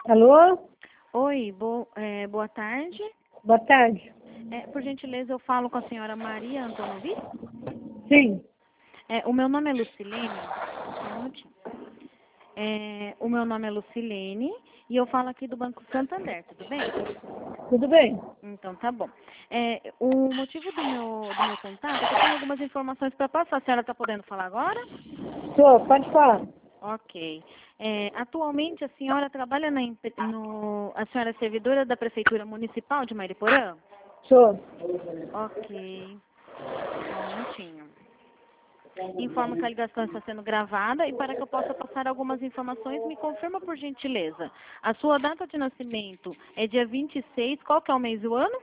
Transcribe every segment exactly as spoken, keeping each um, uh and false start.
Alô? Oi, bo, é, boa tarde. Boa tarde. É, por gentileza, eu falo com a senhora Maria Antonovic? Sim. É, o meu nome é Lucilene. Só um minutinho. É, o meu nome é Lucilene e eu falo aqui do Banco Santander, tudo bem? Tudo bem? Então tá bom. É, o motivo do meu, do meu contato é que eu tenho algumas informações para passar. A senhora está podendo falar agora? Tô, pode falar. Ok. É, atualmente a senhora trabalha na, empre- no, a senhora é servidora da Prefeitura Municipal de Mariporã? Sou. Ok. Só um minutinho. Informo que a ligação está sendo gravada e para que eu possa passar algumas informações, me confirma por gentileza. A sua data de nascimento é dia vinte e seis, qual que é o mês e o ano?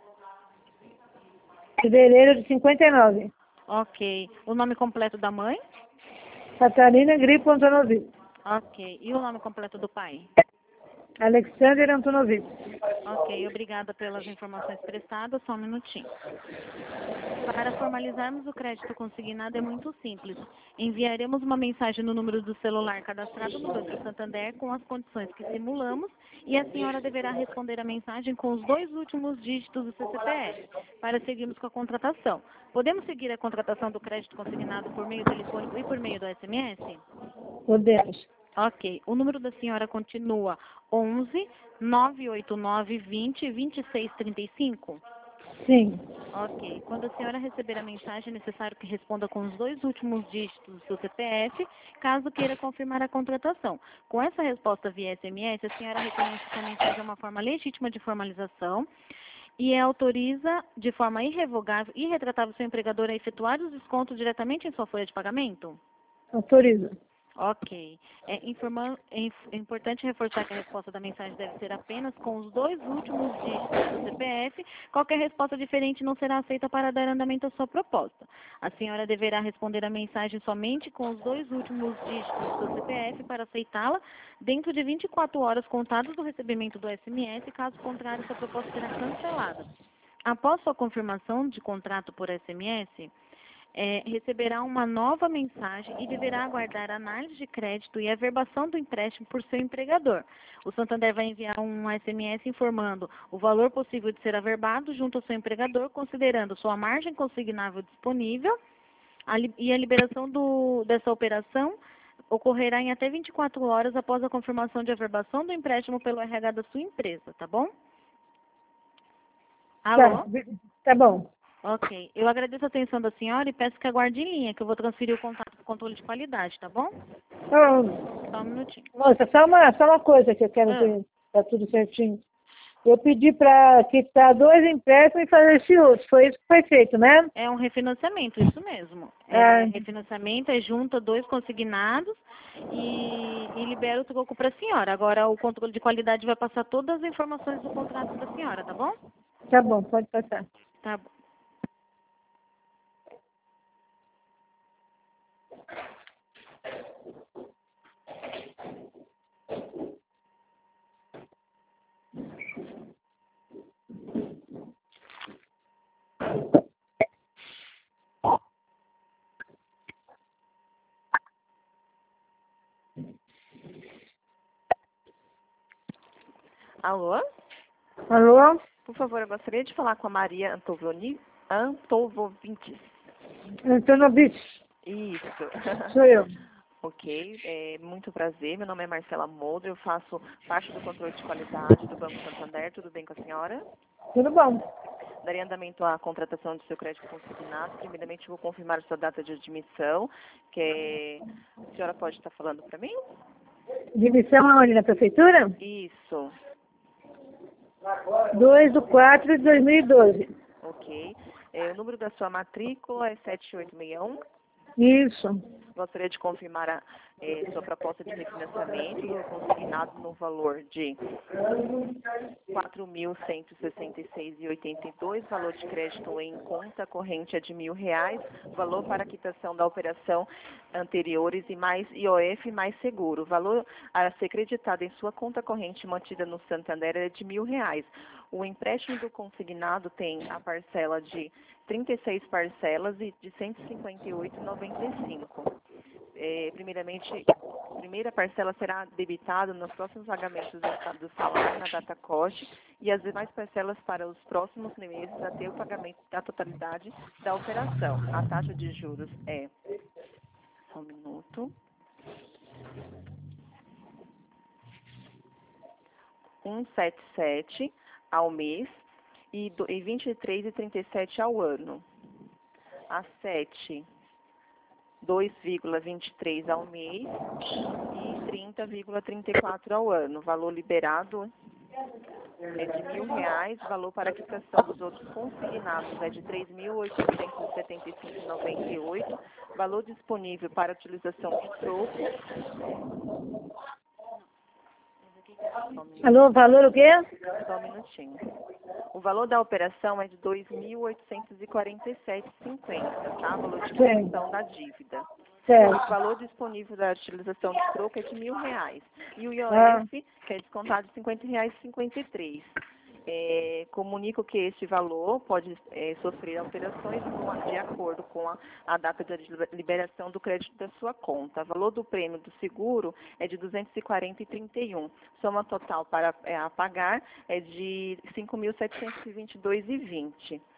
Fevereiro de cinquenta e nove. Ok. O nome completo da mãe? Catarina Gripo Antonovic. Ok. E o nome completo do pai? Alexander Antonovic. Ok. Obrigada pelas informações prestadas. Só um minutinho. Para formalizarmos o crédito consignado é muito simples. Enviaremos uma mensagem no número do celular cadastrado no Banco Santander com as condições que simulamos e a senhora deverá responder a mensagem com os dois últimos dígitos do seu C P F para seguirmos com a contratação. Podemos seguir a contratação do crédito consignado por meio telefônico e por meio do S M S? Podemos. Ok. O número da senhora continua onze, nove oito nove, vinte, vinte e seis, trinta e cinco? Sim. Ok. Quando a senhora receber a mensagem, é necessário que responda com os dois últimos dígitos do seu C P F, caso queira confirmar a contratação. Com essa resposta via S M S, a senhora reconhece que a mensagem é uma forma legítima de formalização e autoriza de forma irrevogável e irretratável seu empregador a efetuar os descontos diretamente em sua folha de pagamento? Autoriza. Ok. É, informa- é inf- é importante reforçar que a resposta da mensagem deve ser apenas com os dois últimos dígitos do C P F. Qualquer resposta diferente não será aceita para dar andamento à sua proposta. A senhora deverá responder a mensagem somente com os dois últimos dígitos do C P F para aceitá-la dentro de vinte e quatro horas contadas do recebimento do S M S. Caso contrário, sua proposta será cancelada. Após sua confirmação de contrato por S M S, é, receberá uma nova mensagem e deverá aguardar a análise de crédito e a averbação do empréstimo por seu empregador. O Santander vai enviar um S M S informando o valor possível de ser averbado junto ao seu empregador, considerando sua margem consignável disponível a li- e a liberação do, dessa operação ocorrerá em até vinte e quatro horas após a confirmação de averbação do empréstimo pelo R H da sua empresa, tá bom? Alô? Tá. Tá bom. Ok. Eu agradeço a atenção da senhora e peço que aguarde em linha, que eu vou transferir o contato para o controle de qualidade, tá bom? Ô, Só um minutinho. moça, só uma, só uma coisa que eu quero Ah, ver. Tá tudo certinho. Eu pedi para quitar dois empréstimos e fazer esse outro. Foi isso que foi feito, né? é um refinanciamento, isso mesmo. É, Ah, refinanciamento é junta dois consignados e, e libera o troco para a senhora. Agora o controle de qualidade vai passar todas as informações do contrato para a senhora, tá bom? tá bom, pode passar. Tá bom. Alô? Alô? Por favor, eu gostaria de falar com a Maria Antovoni, Antovovites. Antonovic. Isso. Sou eu. Ok, é, muito prazer. Meu nome é Marcela Moldre, eu faço parte do controle de qualidade do Banco Santander. Tudo bem com a senhora? Tudo bom. Daria andamento à contratação do seu crédito consignado. Primeiramente, eu vou confirmar a sua data de admissão, que é... a senhora pode estar falando para mim? Dimissão aonde? Na prefeitura? Isso. dois do quatro de dois mil e doze. Ok. É, o número da sua matrícula é sete oito seis um. Isso. Gostaria de confirmar a eh, sua proposta de refinanciamento do consignado no valor de quatro mil cento e sessenta e seis reais e oitenta e dois, valor de crédito em conta corrente é de mil reais, valor para quitação da operação anteriores e mais I O F mais seguro. O valor a ser creditado em sua conta corrente mantida no Santander é de mil reais. O empréstimo do consignado tem a parcela de trinta e seis parcelas e de cento e cinquenta e oito reais e noventa e cinco centavos. é, primeiramente, a primeira parcela será debitada nos próximos pagamentos do, do salário na data corte e as demais parcelas para os próximos meses até o pagamento da totalidade da operação. A taxa de juros é, só um minuto, cento e setenta e sete ao mês e do- e vinte e três vírgula trinta e sete ao ano. A sete, dois vírgula vinte e três ao mês e trinta vírgula trinta e quatro ao ano. Valor liberado é de mil reais, valor para quitação dos outros consignados é de três mil oitocentos e setenta e cinco reais e noventa e oito centavos, valor disponível para utilização de troco. Alô, valor o quê? Só um minutinho. O valor da operação é de dois mil oitocentos e quarenta e sete reais e cinquenta centavos, tá? Valor de quitação da dívida. Certo. O valor disponível da utilização de troco é de mil reais. E o I O Ah. F, que é descontado de cinquenta reais e cinquenta e três centavos. É, comunico que este valor pode é, sofrer alterações no- de acordo com a, a data de liberação do crédito da sua conta. O valor do prêmio do seguro é de duzentos e quarenta reais e trinta e um centavos. Soma total para é, a pagar é de cinco mil setecentos e vinte e dois reais e vinte centavos.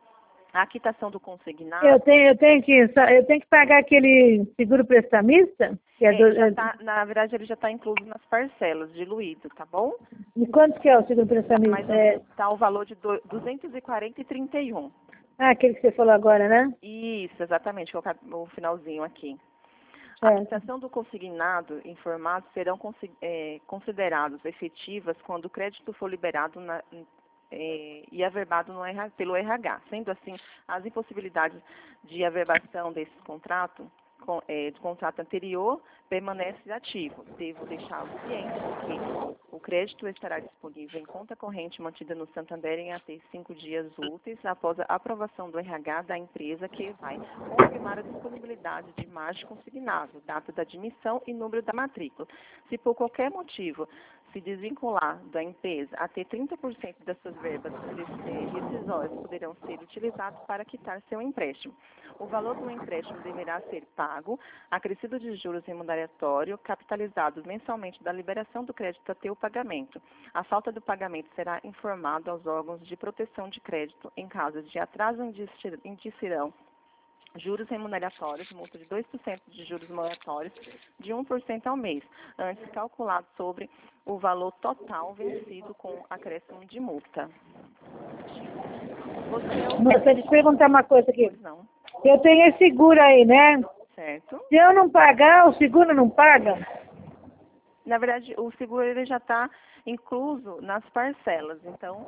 A quitação do consignado... Eu tenho, eu tenho que, eu tenho que pagar aquele seguro prestamista? Que é É, do, já tá, na verdade, ele já está incluso nas parcelas, diluído, tá bom? E quanto que é o seguro prestamista? Mas É, está o valor de do- duzentos e quarenta reais e trinta e um centavos. ah, aquele que você falou agora, né? Isso, exatamente, colocar o finalzinho aqui. A Certo. quitação do consignado informado serão consi- eh, considerados efetivas quando o crédito for liberado na, eh, e averbado no R H, pelo R H. Sendo assim, as impossibilidades de averbação desse contrato, com, eh, do contrato anterior, permanece ativo. Devo deixá-lo ciente de que o crédito estará disponível em conta corrente mantida no Santander em até cinco dias úteis após a aprovação do R H da empresa, que vai confirmar a disponibilidade de margem consignado, data da admissão e número da matrícula. Se por qualquer motivo se desvincular da empresa, até trinta por cento das suas verbas rescisórias poderão ser utilizadas para quitar seu empréstimo. O valor do empréstimo deverá ser pago, acrescido de juros remuneratório, capitalizado mensalmente da liberação do crédito até o pagamento. A falta do pagamento será informado aos órgãos de proteção de crédito. Em caso de atraso, indicirão juros remuneratórios, multa de dois por cento de juros moratórios, de um por cento ao mês, antes calculado sobre o valor total vencido com acréscimo de multa. Você é o... Mas deixa eu te perguntar uma coisa aqui. Pois não, Eu tenho esse seguro aí, né? certo? Se eu não pagar, o seguro não paga? Na verdade, o seguro ele já está incluso nas parcelas, então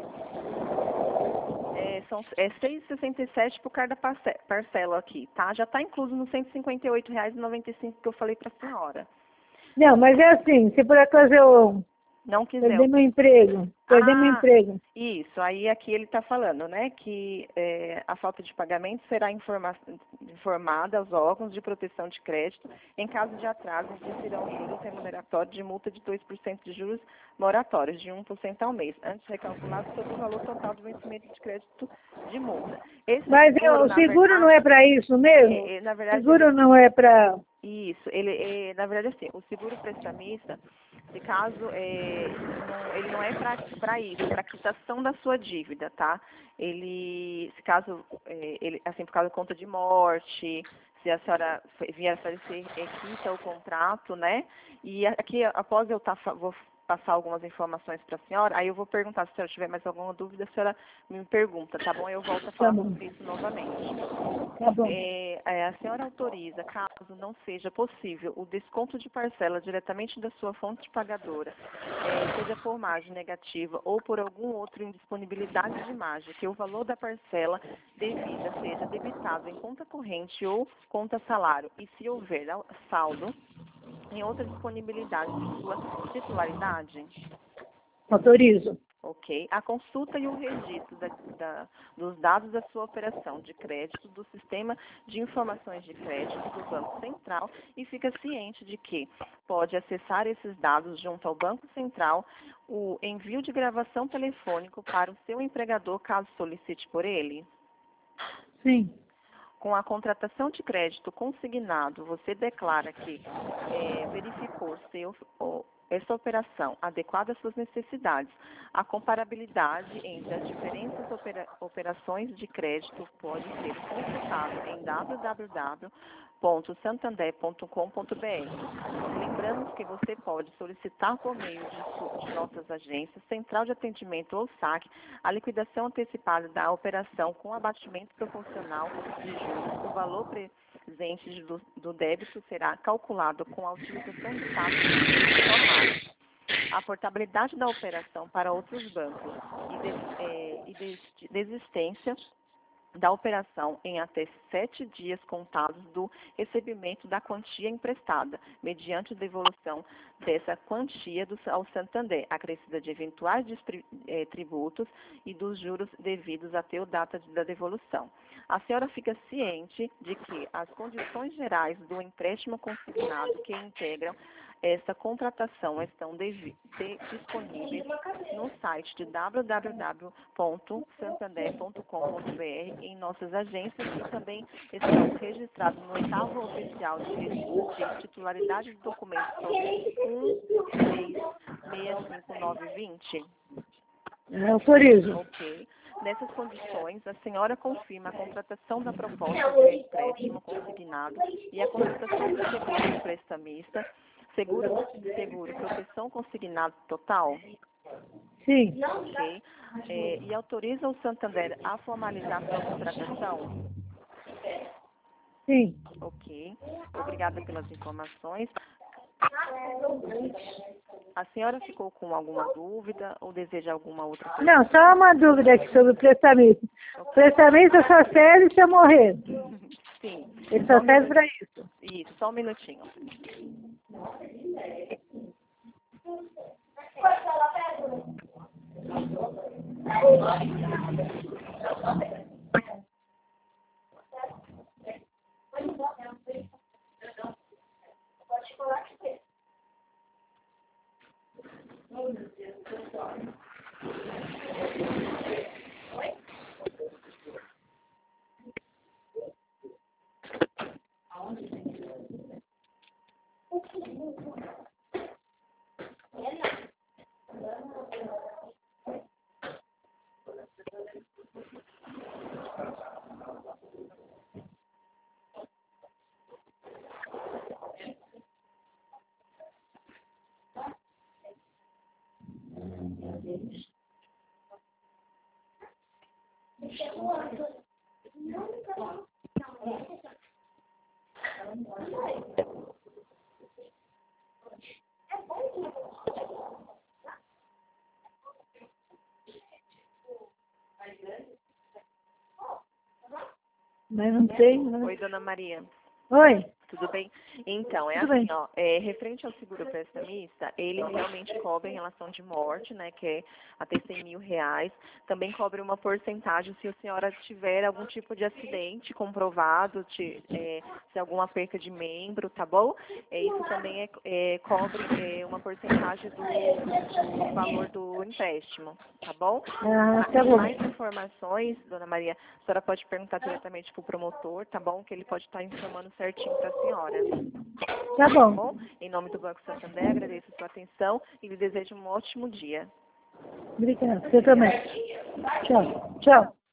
é, são, é seis reais e sessenta e sete por cada parce- parcela aqui, tá? Já está incluso nos cento e cinquenta e oito reais e noventa e cinco centavos que eu falei para a senhora. Não, mas é assim, se por acaso eu Não quiser... perder meu emprego, perder Ah, meu emprego, Isso, aí aqui ele está falando, né, que é, a falta de pagamento será informa informada aos órgãos de proteção de crédito. Em caso de atraso, existirão juros remuneratórios de multa de dois por cento de juros moratórios, de um por cento ao mês, antes recalculado sobre o valor total do vencimento de crédito de multa. Esse mas seguro, eu, o na seguro verdade, não é para isso mesmo? é, é, na verdade, Seguro ele- não é para... isso, ele, é, na verdade, assim, o seguro prestamista, se caso, é, não- ele não é para isso, é para quitação da sua dívida, tá? Ele, se caso, é, ele, assim, por causa da conta de morte, se a senhora fe- vier a falecer, é, quita o contrato, né? E aqui, após eu tá, fa- vou passar algumas informações para a senhora, aí eu vou perguntar, se a senhora tiver mais alguma dúvida, a senhora me pergunta, tá bom? Eu volto a falar bom. sobre isso novamente. Tá bom. É, é, a senhora autoriza, caso não seja possível, o desconto de parcela diretamente da sua fonte pagadora, é, seja por margem negativa ou por algum outro indisponibilidade de margem, que o valor da parcela devida seja debitado em conta corrente ou conta salário, e se houver saldo em outra disponibilidade de sua titularidade? Autorizo. Ok. A consulta e o registro da, da, dos dados da sua operação de crédito do Sistema de Informações de Crédito do Banco Central e fica ciente de que pode acessar esses dados junto ao Banco Central o envio de gravação telefônico para o seu empregador, caso solicite por ele. Sim. com a contratação de crédito consignado, você declara que é, verificou seu, o, essa operação adequada às suas necessidades. A comparabilidade entre as diferentes opera, operações de crédito pode ser consultada em w w w ponto santander ponto com ponto b r. Lembramos que você pode solicitar por meio de, de nossas agências, Central de Atendimento ou saque, a liquidação antecipada da operação com abatimento proporcional de juros. O valor presente do, do débito será calculado com a utilização de taxas informais. A portabilidade da operação para outros bancos e, de, é, e de, de desistência da operação em até sete dias contados do recebimento da quantia emprestada, mediante devolução dessa quantia do, ao Santander, acrescida de eventuais eh, tributos e dos juros devidos até a data de, da devolução. A senhora fica ciente de que as condições gerais do empréstimo consignado que integram esta contratação estão de, de, disponíveis no site de w w w ponto santander ponto com ponto b r em nossas agências e também estão registrados no oitavo oficial de, de titularidade de documentos um seis seis cinco nove dois zero. Autorizo. Ok. Nessas condições, a senhora confirma a contratação da proposta de empréstimo consignado e a contratação do seguro do prestamista, seguro, seguro, proteção consignado total? Sim. Ok. É, e autoriza o Santander a formalizar sua contratação? Sim. Ok. Obrigada pelas informações. A senhora ficou com alguma dúvida ou deseja alguma outra coisa? Não, só uma dúvida aqui sobre o prestamista. O prestamista só serve se eu morrer. Sim. Ele só um serve para isso. Isso, só um minutinho. Mas não tem, né? Oi, dona Maria. Oi. Tudo bem? Então, é Tudo assim, bem. ó, é, referente ao seguro prestamista, ele realmente cobre em relação de morte, né, que é até cem mil reais. Também cobre uma porcentagem se a senhora tiver algum tipo de acidente comprovado, te, é, se alguma perca de membro, tá bom? É, isso também é, é, cobre é, uma porcentagem do, do valor do empréstimo, tá bom? Ah, tá bom. Mais informações, dona Maria, a senhora pode perguntar diretamente para o promotor, tá bom? Que ele pode estar informando certinho para a senhora. Tá bom. Bom, em nome do Banco Santander, agradeço a sua atenção e lhe desejo um ótimo dia. Obrigada. Você também. Tchau. Tchau.